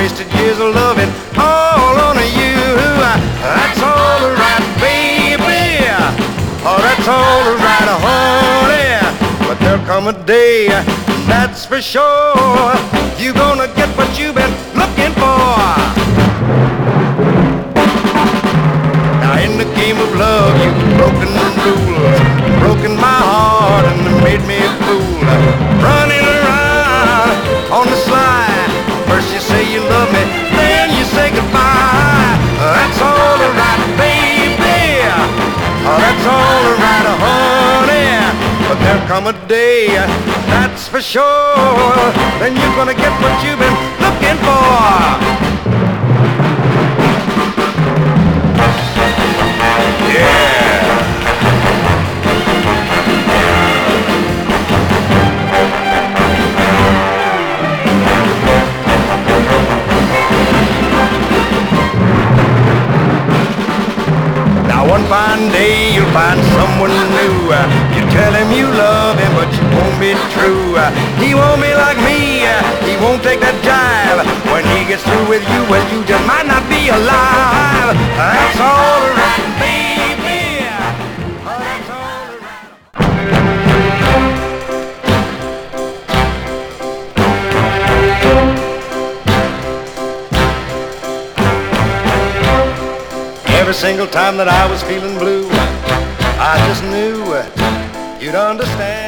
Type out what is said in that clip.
wasted years of loving all on you. That's all right, baby. Oh, that's all right, honey. But there'll come a day, that's for sure, you're gonna get what you've been looking for. Now in the game of love, you've broken the rules, broken my heart and made me a fool. Running around on the slide, first you say you love me, then you say goodbye. That's all right, baby. Oh, that's all right, honey. But there'll come a day, that's for sure, then you're gonna get what you've been looking for. One fine day you'll find someone new. You tell him you love him, but you won't be true. He won't be like me, he won't take that jive. When he gets through with you, well, you just might not be alive. That's all right, baby. That's all Every single time that I was feeling blue, I just knew you'd understand.